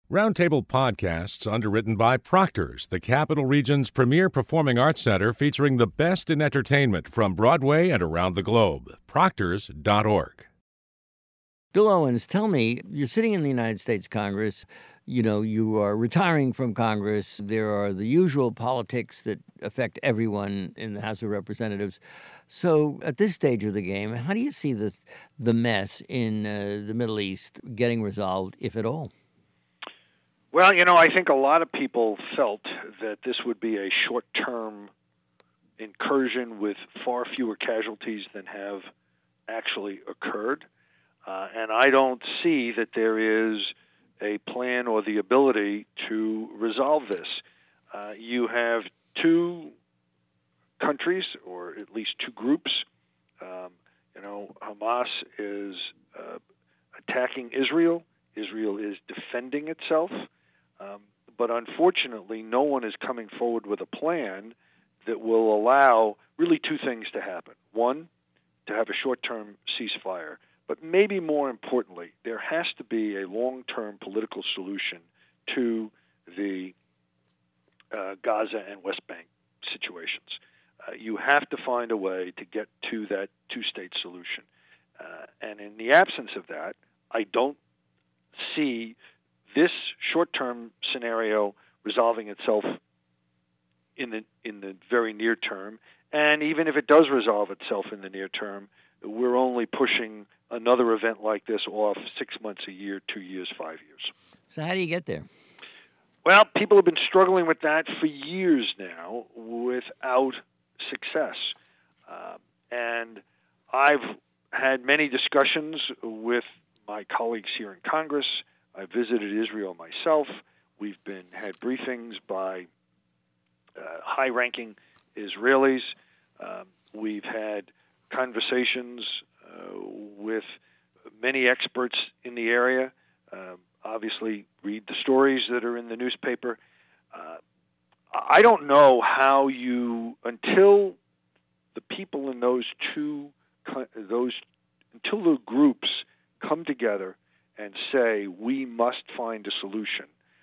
Roundtable Podcasts, underwritten by Proctor's, the Capital Region's premier performing arts center featuring the best in entertainment from Broadway and around the globe. Proctors.org. Bill Owens, tell me, you're sitting in the United States Congress. You know, you are retiring from Congress. There are the usual politics that affect everyone in the House of Representatives. So at this stage of the game, how do you see the mess in the Middle East getting resolved, if at all? Well, I think a lot of people felt that this would be a short-term incursion with far fewer casualties than have actually occurred. And I don't see that there is a plan or the ability to resolve this. You have two countries, or at least two groups. Hamas is attacking Israel. Israel is defending itself. But unfortunately, no one is coming forward with a plan that will allow really two things to happen. One, to have a short-term ceasefire. But maybe more importantly, there has to be a long-term political solution to the Gaza and West Bank situations. You have to find a way to get to that two-state solution. And in the absence of that, I don't see this short-term scenario resolving itself in the very near term. And even if it does resolve itself in the near term, we're only pushing another event like this off 6 months, a year, 2 years, 5 years. So how do you get there? Well, people have been struggling with that for years now without success. And I've had many discussions with my colleagues here in Congress. I visited Israel myself. We've had briefings by high-ranking Israelis. We've had conversations with many experts in the area. Obviously, read the stories that are in the newspaper. I don't know how until the people in until the groups come together and say we must find a solution.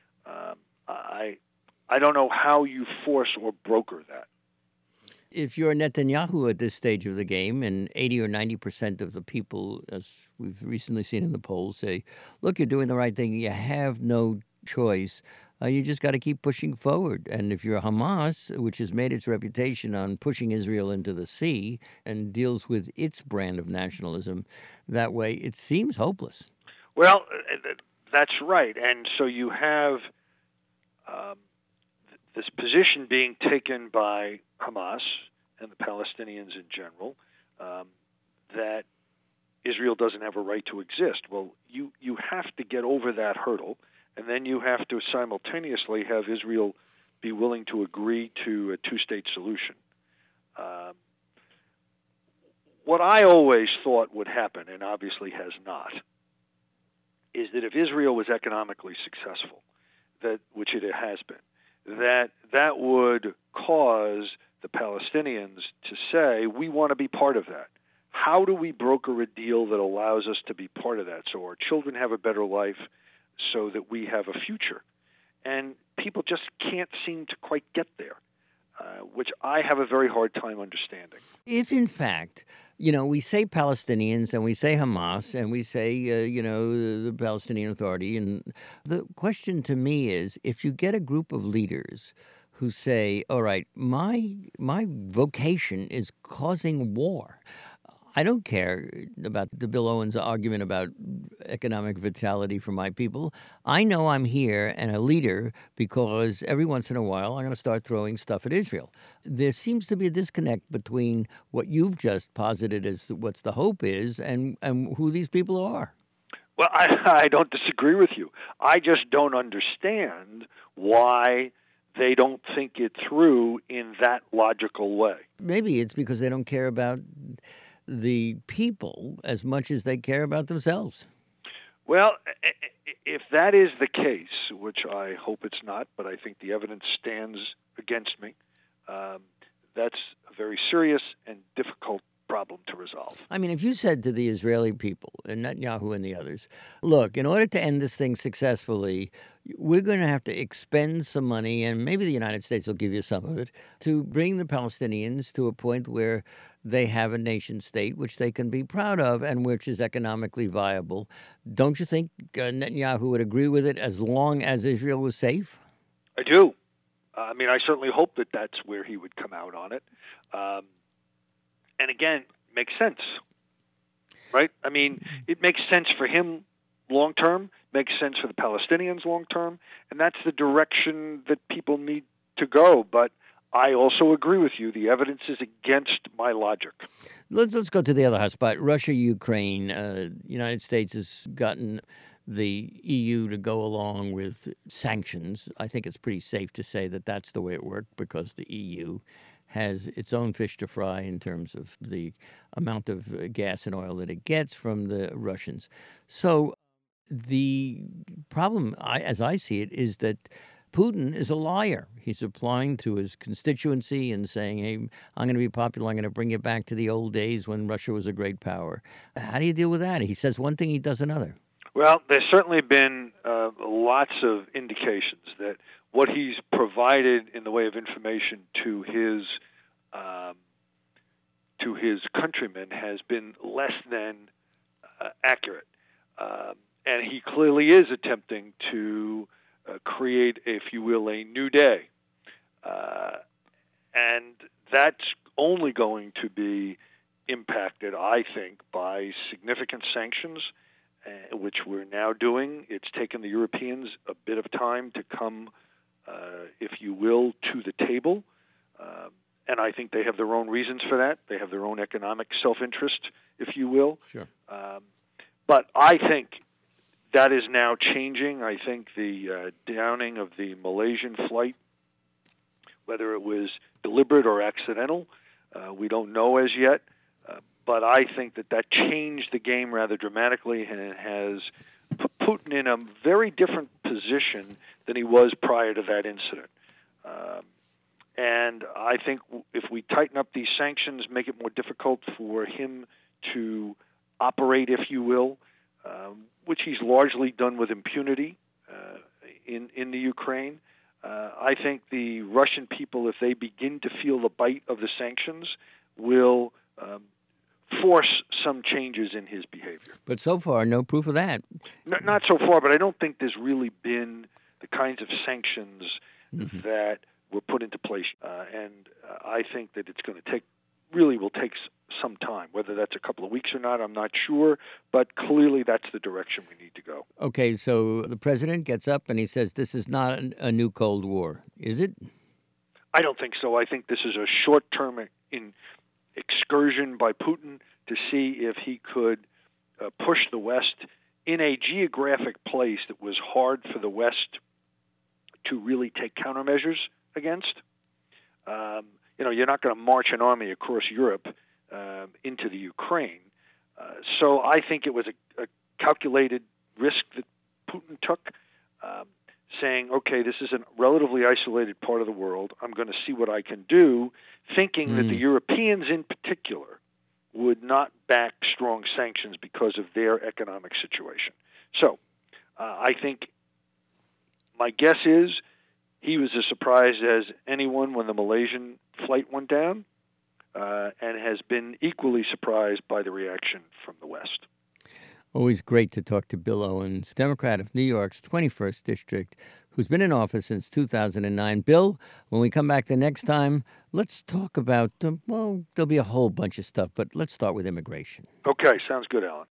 I don't know how you force or broker that. If you're Netanyahu at this stage of the game, and 80 or 90% of the people, as we've recently seen in the polls, say, look, you're doing the right thing, you have no choice, you just got to keep pushing forward. And if you're Hamas, which has made its reputation on pushing Israel into the sea and deals with its brand of nationalism that way, it seems hopeless. Well, that's right. And so you have this position being taken by Hamas and the Palestinians in general, that Israel doesn't have a right to exist. Well, you have to get over that hurdle, and then you have to simultaneously have Israel be willing to agree to a two-state solution. What I always thought would happen, and obviously has not, is that if Israel was economically successful, which it has been, that would cause the Palestinians to say, we want to be part of that. How do we broker a deal that allows us to be part of that so our children have a better life, so that we have a future? And people just can't seem to quite get there, which I have a very hard time understanding. If, in fact, we say Palestinians and we say Hamas and we say, the Palestinian Authority, and the question to me is, if you get a group of leaders who say, all right, my vocation is causing war. I don't care about the Bill Owens argument about economic vitality for my people. I know I'm here and a leader because every once in a while I'm going to start throwing stuff at Israel. There seems to be a disconnect between what you've just posited as what's the hope is and who these people are. Well, I don't disagree with you. I just don't understand why they don't think it through in that logical way. Maybe it's because they don't care about the people as much as they care about themselves. Well, if that is the case, which I hope it's not, but I think the evidence stands against me, that's a very serious and difficult problem to resolve. I mean, if you said to the Israeli people, and Netanyahu and the others, look, in order to end this thing successfully, we're going to have to expend some money, and maybe the United States will give you some of it, to bring the Palestinians to a point where they have a nation state which they can be proud of and which is economically viable. Don't you think Netanyahu would agree with it as long as Israel was safe? I do. I mean, I certainly hope that that's where he would come out on it. And again, makes sense, right? I mean, it makes sense for him long term, makes sense for the Palestinians long term, and that's the direction that people need to go. But I also agree with you. The evidence is against my logic. Let's go to the other hot spot, Russia, Ukraine. United States has gotten the EU to go along with sanctions. I think it's pretty safe to say that that's the way it worked because the EU has its own fish to fry in terms of the amount of gas and oil that it gets from the Russians. So the problem, as I see it, is that Putin is a liar. He's applying to his constituency and saying, hey, I'm going to be popular. I'm going to bring it back to the old days when Russia was a great power. How do you deal with that? He says one thing, he does another. Well, there's certainly been lots of indications that what he's provided in the way of information to his countrymen has been less than accurate, and he clearly is attempting to create, if you will, a new day, and that's only going to be impacted, I think, by significant sanctions, which we're now doing. It's taken the Europeans a bit of time to come, if you will, to the table. And I think they have their own reasons for that. They have their own economic self-interest, if you will. Sure. But I think that is now changing. I think the downing of the Malaysian flight, whether it was deliberate or accidental, we don't know as yet. But I think that changed the game rather dramatically, and it has put Putin in a very different position than he was prior to that incident. And I think if we tighten up these sanctions, make it more difficult for him to operate, if you will, which he's largely done with impunity in the Ukraine, I think the Russian people, if they begin to feel the bite of the sanctions, will force some changes in his behavior. But so far, no proof of that. Not so far, but I don't think there's really been the kinds of sanctions that were put into place. And I think that it's going to will take some time. Whether that's a couple of weeks or not, I'm not sure. But clearly that's the direction we need to go. Okay, so the president gets up and he says this is not a new Cold War. Is it? I don't think so. I think this is a short-term excursion by Putin to see if he could push the West in a geographic place that was hard for the West to really take countermeasures against. You're not going to march an army across Europe into the Ukraine. So I think it was a calculated risk that Putin took, saying, okay, this is a relatively isolated part of the world. I'm going to see what I can do, thinking that the Europeans in particular would not back strong sanctions because of their economic situation. So I think my guess is he was as surprised as anyone when the Malaysian flight went down, and has been equally surprised by the reaction from the West. Always great to talk to Bill Owens, Democrat of New York's 21st District, who's been in office since 2009. Bill, when we come back the next time, let's talk about, there'll be a whole bunch of stuff, but let's start with immigration. Okay, sounds good, Alan.